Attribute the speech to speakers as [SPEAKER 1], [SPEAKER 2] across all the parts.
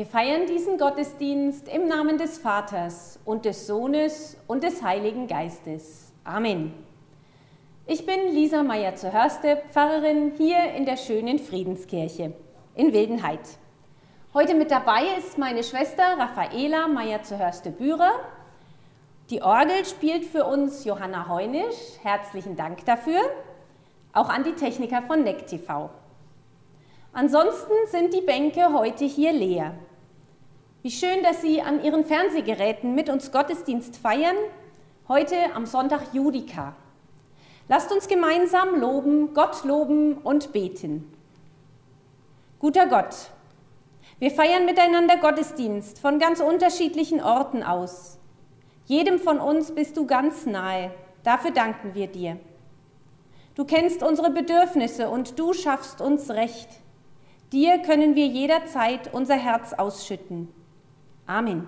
[SPEAKER 1] feiern diesen Gottesdienst im Namen des Vaters und des Sohnes und des Heiligen Geistes. Amen. Ich bin Lisa Meyer zur Hörste, Pfarrerin hier in der schönen Friedenskirche in Wildenhaid. Heute mit dabei ist meine Schwester Raffaela Meyer zur Hörste-Bührer. Die Orgel spielt für uns Johanna Heunisch. Herzlichen Dank dafür. Auch an die Techniker von NEC TV. Ansonsten sind die Bänke heute hier leer. Wie schön, dass Sie an Ihren Fernsehgeräten mit uns Gottesdienst feiern, heute am Sonntag Judika. Lasst uns gemeinsam Gott loben und beten. Guter Gott, wir feiern miteinander Gottesdienst von ganz unterschiedlichen Orten aus. Jedem von uns bist du ganz nahe, dafür danken wir dir. Du kennst unsere Bedürfnisse und du schaffst uns Recht. Dir können wir jederzeit unser Herz ausschütten. Amen.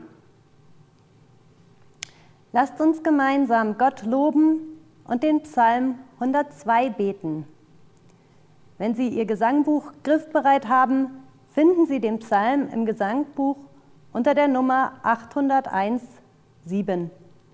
[SPEAKER 2] Lasst uns gemeinsam Gott loben und den Psalm 102 beten. Wenn Sie Ihr Gesangbuch griffbereit haben, finden Sie den Psalm im Gesangbuch unter der Nummer 801,7.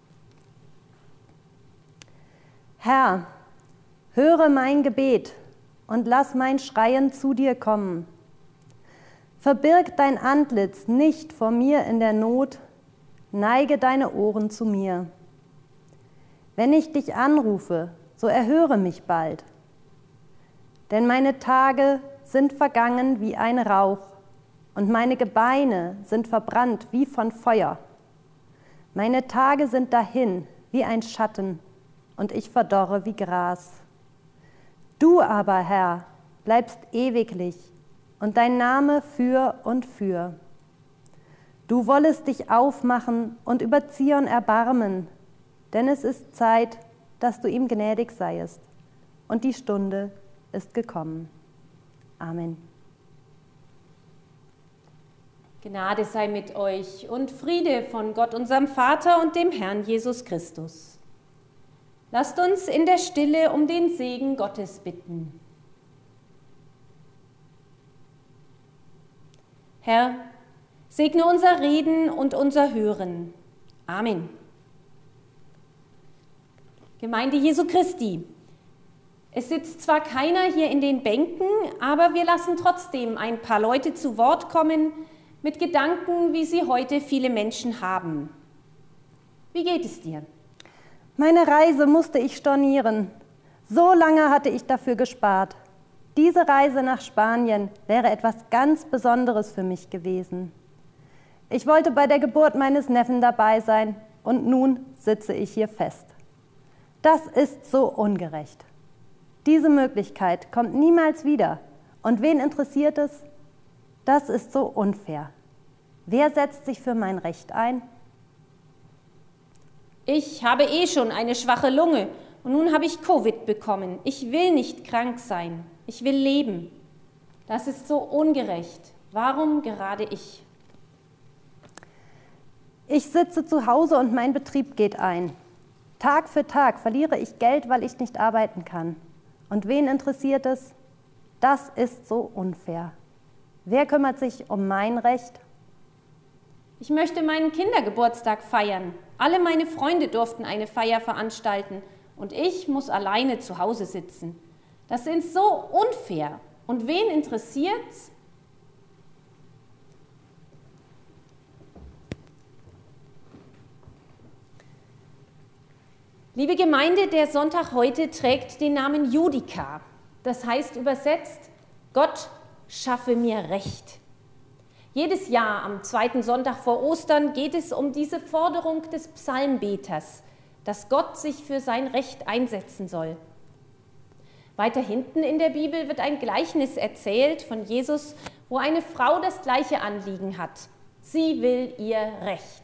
[SPEAKER 2] Herr, höre mein Gebet und lass mein Schreien zu dir kommen. Verbirg dein Antlitz nicht vor mir in der Not, neige deine Ohren zu mir. Wenn ich dich anrufe, so erhöre mich bald. Denn meine Tage sind vergangen wie ein Rauch und meine Gebeine sind verbrannt wie von Feuer. Meine Tage sind dahin wie ein Schatten und ich verdorre wie Gras. Du aber, Herr, bleibst ewiglich und dein Name für und für. Du wollest dich aufmachen und über Zion erbarmen, denn es ist Zeit, dass du ihm gnädig seiest, und die Stunde ist gekommen. Amen.
[SPEAKER 1] Gnade sei mit euch und Friede von Gott, unserem Vater und dem Herrn Jesus Christus. Lasst uns in der Stille um den Segen Gottes bitten. Herr, segne unser Reden und unser Hören. Amen. Gemeinde Jesu Christi, es sitzt zwar keiner hier in den Bänken, aber wir lassen trotzdem ein paar Leute zu Wort kommen mit Gedanken, wie sie heute viele Menschen haben. Wie geht es dir?
[SPEAKER 2] Meine Reise musste ich stornieren. So lange hatte ich dafür gespart. Diese Reise nach Spanien wäre etwas ganz Besonderes für mich gewesen. Ich wollte bei der Geburt meines Neffen dabei sein und nun sitze ich hier fest. Das ist so ungerecht. Diese Möglichkeit kommt niemals wieder. Und wen interessiert es? Das ist so unfair. Wer setzt sich für mein Recht ein?
[SPEAKER 1] Ich habe schon eine schwache Lunge und nun habe ich Covid bekommen. Ich will nicht krank sein. Ich will leben. Das ist so ungerecht. Warum gerade ich?
[SPEAKER 2] Ich sitze zu Hause und mein Betrieb geht ein. Tag für Tag verliere ich Geld, weil ich nicht arbeiten kann. Und wen interessiert es? Das ist so unfair. Wer kümmert sich um mein Recht?
[SPEAKER 1] Ich möchte meinen Kindergeburtstag feiern. Alle meine Freunde durften eine Feier veranstalten und ich muss alleine zu Hause sitzen. Das ist so unfair. Und wen interessiert's? Liebe Gemeinde, der Sonntag heute trägt den Namen Judika. Das heißt übersetzt, Gott schaffe mir Recht. Jedes Jahr am zweiten Sonntag vor Ostern geht es um diese Forderung des Psalmbeters, dass Gott sich für sein Recht einsetzen soll. Weiter hinten in der Bibel wird ein Gleichnis erzählt von Jesus, wo eine Frau das gleiche Anliegen hat. Sie will ihr Recht.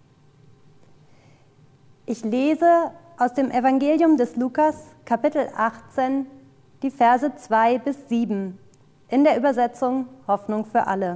[SPEAKER 2] Ich lese aus dem Evangelium des Lukas, Kapitel 18, die Verse 2 bis 7, in der Übersetzung Hoffnung für alle.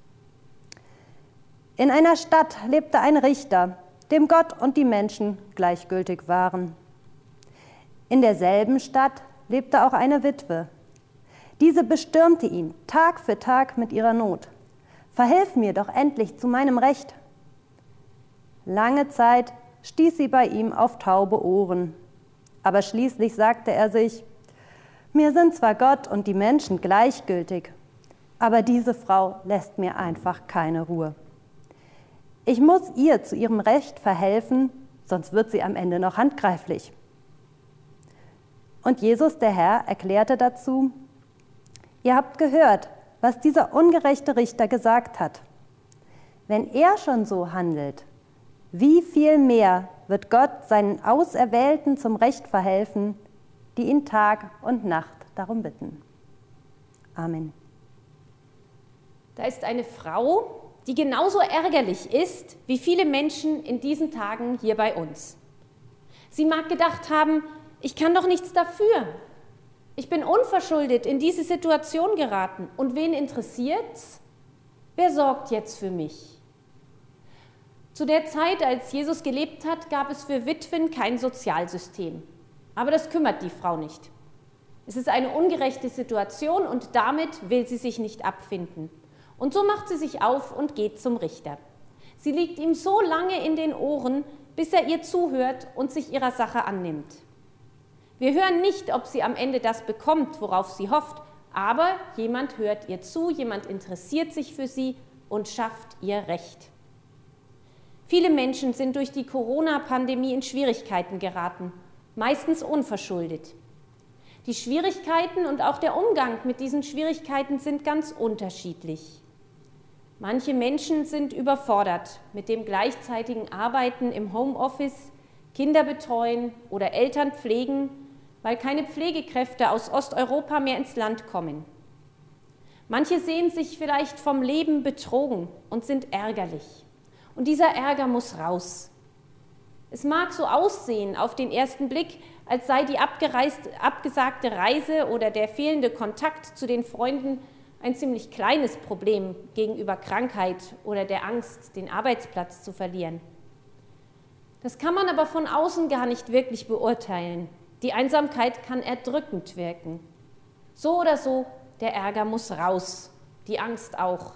[SPEAKER 2] In einer Stadt lebte ein Richter, dem Gott und die Menschen gleichgültig waren. In derselben Stadt lebte auch eine Witwe. Diese bestürmte ihn Tag für Tag mit ihrer Not. verhilf mir doch endlich zu meinem Recht. Lange Zeit stieß sie bei ihm auf taube Ohren. Aber schließlich sagte er sich, mir sind zwar Gott und die Menschen gleichgültig, aber diese Frau lässt mir einfach keine Ruhe. Ich muss ihr zu ihrem Recht verhelfen, sonst wird sie am Ende noch handgreiflich. Und Jesus, der Herr, erklärte dazu, ihr habt gehört, was dieser ungerechte Richter gesagt hat. Wenn er schon so handelt, wie viel mehr wird Gott seinen Auserwählten zum Recht verhelfen, die ihn Tag und Nacht darum bitten. Amen.
[SPEAKER 1] Da ist eine Frau, die genauso ärgerlich ist wie viele Menschen in diesen Tagen hier bei uns. Sie mag gedacht haben, ich kann doch nichts dafür. Ich bin unverschuldet in diese Situation geraten. Und wen interessiert's? Wer sorgt jetzt für mich? Zu der Zeit, als Jesus gelebt hat, gab es für Witwen kein Sozialsystem. Aber das kümmert die Frau nicht. Es ist eine ungerechte Situation und damit will sie sich nicht abfinden. Und so macht sie sich auf und geht zum Richter. Sie liegt ihm so lange in den Ohren, bis er ihr zuhört und sich ihrer Sache annimmt. Wir hören nicht, ob sie am Ende das bekommt, worauf sie hofft, aber jemand hört ihr zu, jemand interessiert sich für sie und schafft ihr Recht. Viele Menschen sind durch die Corona-Pandemie in Schwierigkeiten geraten, meistens unverschuldet. Die Schwierigkeiten und auch der Umgang mit diesen Schwierigkeiten sind ganz unterschiedlich. Manche Menschen sind überfordert mit dem gleichzeitigen Arbeiten im Homeoffice, Kinder betreuen oder Eltern pflegen, weil keine Pflegekräfte aus Osteuropa mehr ins Land kommen. Manche sehen sich vielleicht vom Leben betrogen und sind ärgerlich. Und dieser Ärger muss raus. Es mag so aussehen auf den ersten Blick, als sei die abgesagte Reise oder der fehlende Kontakt zu den Freunden ein ziemlich kleines Problem gegenüber Krankheit oder der Angst, den Arbeitsplatz zu verlieren. Das kann man aber von außen gar nicht wirklich beurteilen. Die Einsamkeit kann erdrückend wirken. So oder so, der Ärger muss raus, die Angst auch.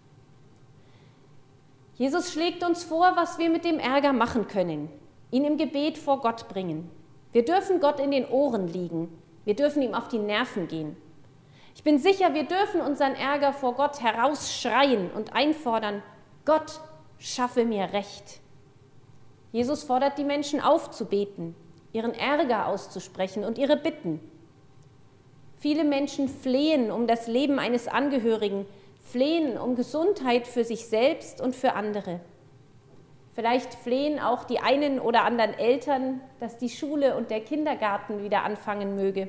[SPEAKER 1] Jesus schlägt uns vor, was wir mit dem Ärger machen können, ihn im Gebet vor Gott bringen. Wir dürfen Gott in den Ohren liegen, wir dürfen ihm auf die Nerven gehen. Ich bin sicher, wir dürfen unseren Ärger vor Gott herausschreien und einfordern, Gott, schaffe mir Recht. Jesus fordert die Menschen auf zu beten, ihren Ärger auszusprechen und ihre Bitten. Viele Menschen flehen um das Leben eines Angehörigen, flehen um Gesundheit für sich selbst und für andere. Vielleicht flehen auch die einen oder anderen Eltern, dass die Schule und der Kindergarten wieder anfangen möge.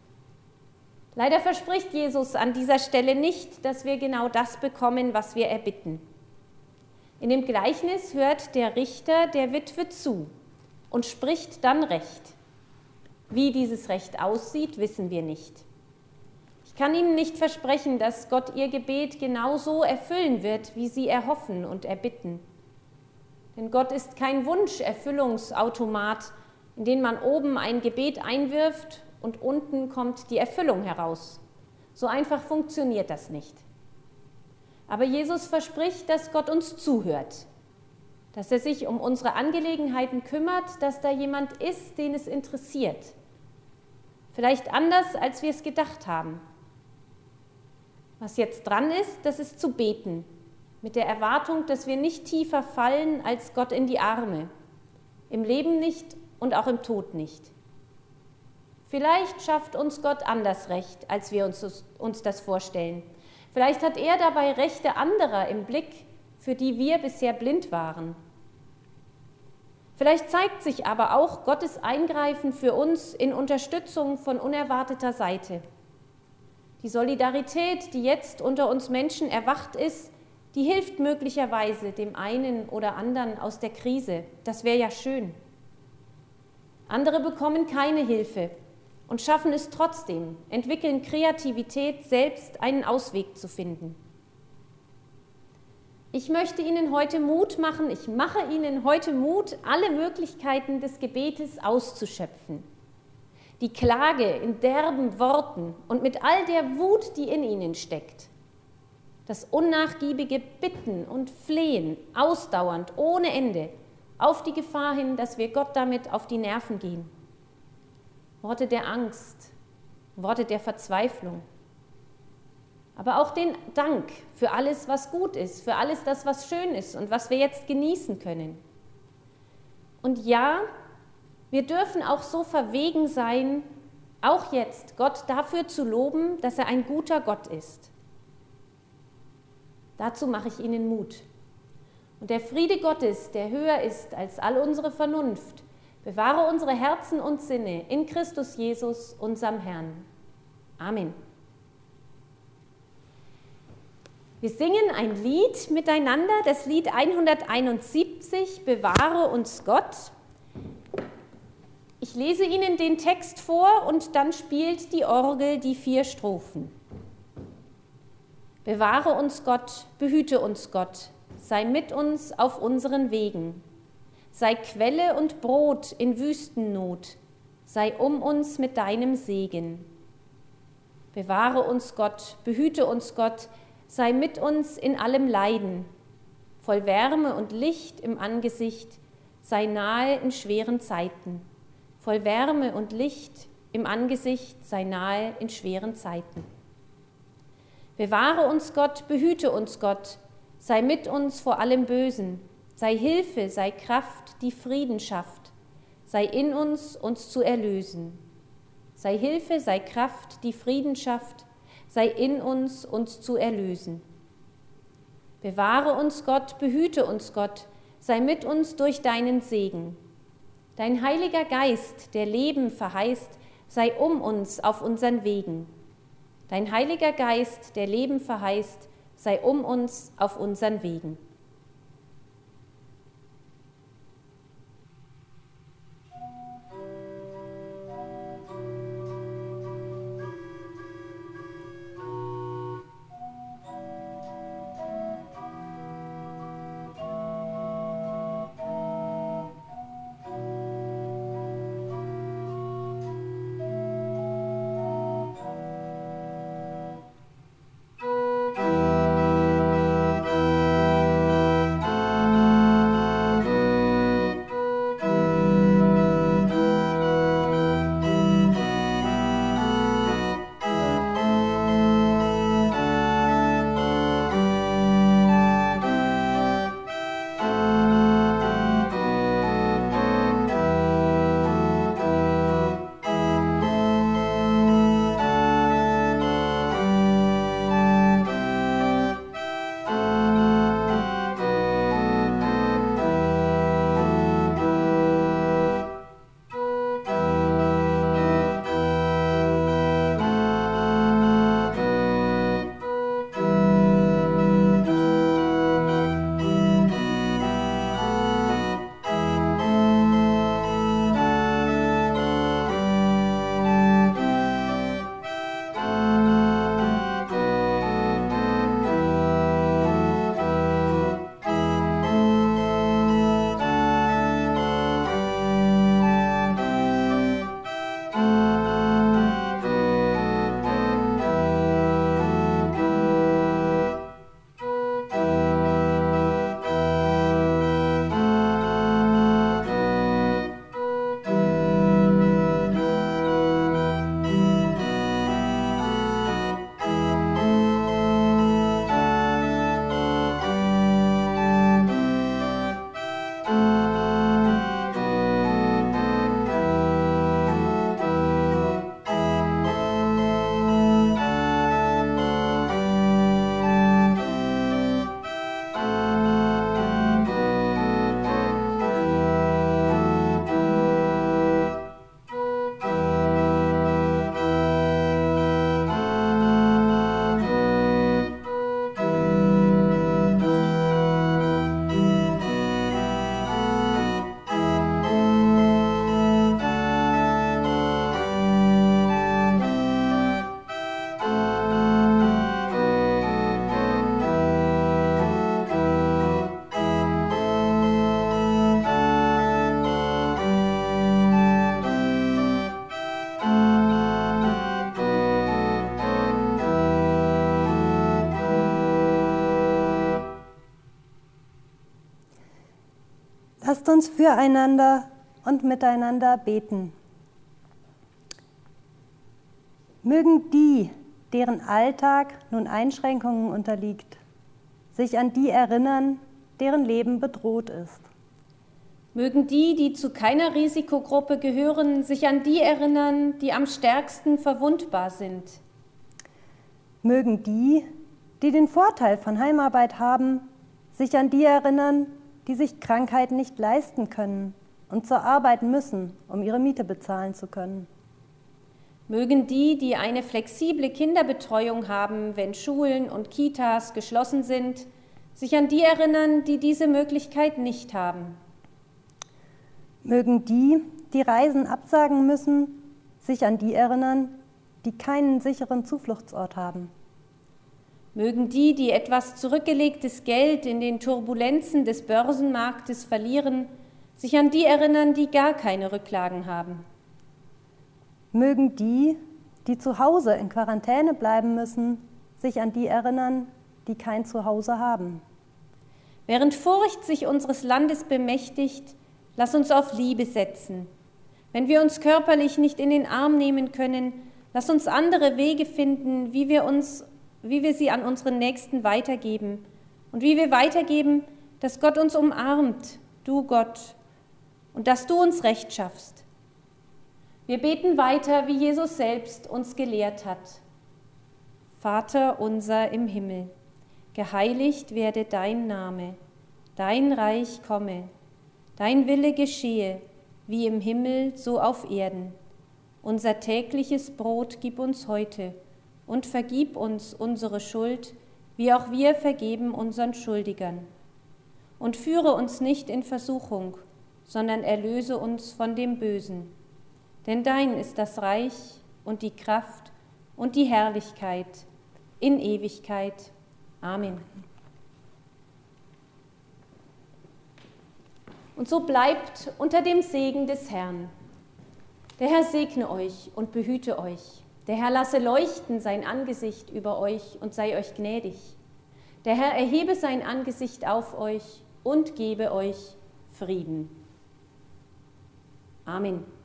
[SPEAKER 1] Leider verspricht Jesus an dieser Stelle nicht, dass wir genau das bekommen, was wir erbitten. In dem Gleichnis hört der Richter der Witwe zu und spricht dann Recht. Wie dieses Recht aussieht, wissen wir nicht. Ich kann Ihnen nicht versprechen, dass Gott Ihr Gebet genauso erfüllen wird, wie Sie erhoffen und erbitten. Denn Gott ist kein Wunscherfüllungsautomat, in den man oben ein Gebet einwirft und unten kommt die Erfüllung heraus. So einfach funktioniert das nicht. Aber Jesus verspricht, dass Gott uns zuhört, dass er sich um unsere Angelegenheiten kümmert, dass da jemand ist, den es interessiert. Vielleicht anders, als wir es gedacht haben. Was jetzt dran ist, das ist zu beten, mit der Erwartung, dass wir nicht tiefer fallen als Gott in die Arme, im Leben nicht und auch im Tod nicht. Vielleicht schafft uns Gott anders Recht, als wir uns das vorstellen. Vielleicht hat er dabei Rechte anderer im Blick, für die wir bisher blind waren. Vielleicht zeigt sich aber auch Gottes Eingreifen für uns in Unterstützung von unerwarteter Seite. Die Solidarität, die jetzt unter uns Menschen erwacht ist, die hilft möglicherweise dem einen oder anderen aus der Krise. Das wäre ja schön. Andere bekommen keine Hilfe und schaffen es trotzdem, entwickeln Kreativität, selbst einen Ausweg zu finden. Ich möchte Ihnen heute Mut machen, ich mache Ihnen heute Mut, alle Möglichkeiten des Gebetes auszuschöpfen. Die Klage in derben Worten und mit all der Wut, die in Ihnen steckt. das unnachgiebige Bitten und Flehen, ausdauernd, ohne Ende, auf die Gefahr hin, dass wir Gott damit auf die Nerven gehen. Worte der Angst, Worte der Verzweiflung. Aber auch den Dank für alles, was gut ist, für alles das, was schön ist und was wir jetzt genießen können. Und ja, wir dürfen auch so verwegen sein, auch jetzt Gott dafür zu loben, dass er ein guter Gott ist. Dazu mache ich Ihnen Mut. Und der Friede Gottes, der höher ist als all unsere Vernunft, bewahre unsere Herzen und Sinne in Christus Jesus, unserem Herrn. Amen. Wir singen ein Lied miteinander, das Lied 171, Bewahre uns Gott. Ich lese Ihnen den Text vor und dann spielt die Orgel die 4 Strophen. Bewahre uns Gott, behüte uns Gott, sei mit uns auf unseren Wegen. Sei Quelle und Brot in Wüstennot, sei um uns mit deinem Segen. Bewahre uns Gott, behüte uns Gott, sei mit uns in allem Leiden. Voll Wärme und Licht im Angesicht, sei nahe in schweren Zeiten. Voll Wärme und Licht im Angesicht, sei nahe in schweren Zeiten. Bewahre uns Gott, behüte uns Gott, sei mit uns vor allem Bösen, sei Hilfe, sei Kraft, die Frieden schafft, sei in uns zu erlösen. Sei Hilfe, sei Kraft, die Frieden schafft, sei in uns zu erlösen. Bewahre uns Gott, behüte uns Gott, sei mit uns durch deinen Segen. Dein Heiliger Geist, der Leben verheißt, sei um uns auf unseren Wegen. Dein Heiliger Geist, der Leben verheißt, sei um uns auf unseren Wegen.
[SPEAKER 2] Lasst uns füreinander und miteinander beten. Mögen die, deren Alltag nun Einschränkungen unterliegt, sich an die erinnern, deren Leben bedroht ist.
[SPEAKER 1] Mögen die, die zu keiner Risikogruppe gehören, sich an die erinnern, die am stärksten verwundbar sind.
[SPEAKER 2] Mögen die, die den Vorteil von Heimarbeit haben, sich an die erinnern, die sich Krankheit nicht leisten können und zur Arbeit müssen, um ihre Miete bezahlen zu können.
[SPEAKER 1] Mögen die, die eine flexible Kinderbetreuung haben, wenn Schulen und Kitas geschlossen sind, sich an die erinnern, die diese Möglichkeit nicht haben.
[SPEAKER 2] Mögen die, die Reisen absagen müssen, sich an die erinnern, die keinen sicheren Zufluchtsort haben.
[SPEAKER 1] Mögen die, die etwas zurückgelegtes Geld in den Turbulenzen des Börsenmarktes verlieren, sich an die erinnern, die gar keine Rücklagen haben.
[SPEAKER 2] Mögen die, die zu Hause in Quarantäne bleiben müssen, sich an die erinnern, die kein Zuhause haben.
[SPEAKER 1] Während Furcht sich unseres Landes bemächtigt, lass uns auf Liebe setzen. Wenn wir uns körperlich nicht in den Arm nehmen können, lass uns andere Wege finden, wie wir sie an unseren Nächsten weitergeben und wie wir weitergeben, dass Gott uns umarmt, du Gott, und dass du uns Recht schaffst. Wir beten weiter, wie Jesus selbst uns gelehrt hat. Vater unser im Himmel, geheiligt werde dein Name, dein Reich komme, dein Wille geschehe, wie im Himmel, so auf Erden. Unser tägliches Brot gib uns heute und vergib uns unsere Schuld, wie auch wir vergeben unseren Schuldigern. Und führe uns nicht in Versuchung, sondern erlöse uns von dem Bösen. Denn dein ist das Reich und die Kraft und die Herrlichkeit in Ewigkeit. Amen. Und so bleibt unter dem Segen des Herrn. Der Herr segne euch und behüte euch. Der Herr lasse leuchten sein Angesicht über euch und sei euch gnädig. Der Herr erhebe sein Angesicht auf euch und gebe euch Frieden. Amen.